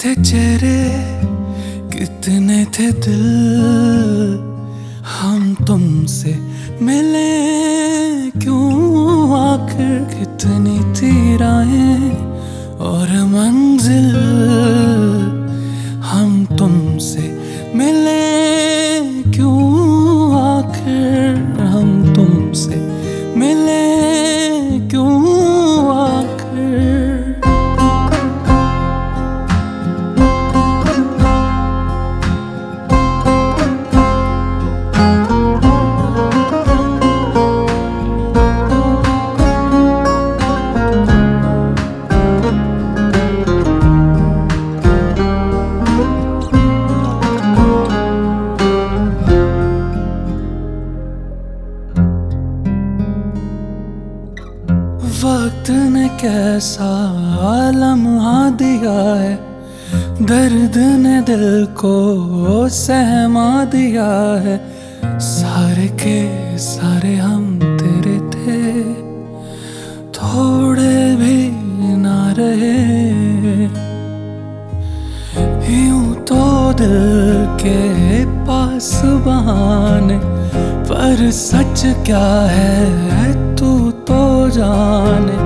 थे चेहरे, कितने थे दिल, हम तुमसे मिले क्यों आखिर। कितनी थी राहें और मंजिल, हम तुमसे मिले क्यों आखिर। हम तुमसे मिले क्यों आखिर। वक्त ने कैसा लम्हा दिया है, दर्द ने दिल को सहमा दिया है। सारे के सारे हम तेरे थे, थोड़े भी ना रहे। यूं तो दिल के पास बहाने, पर सच क्या है तू तो जाने।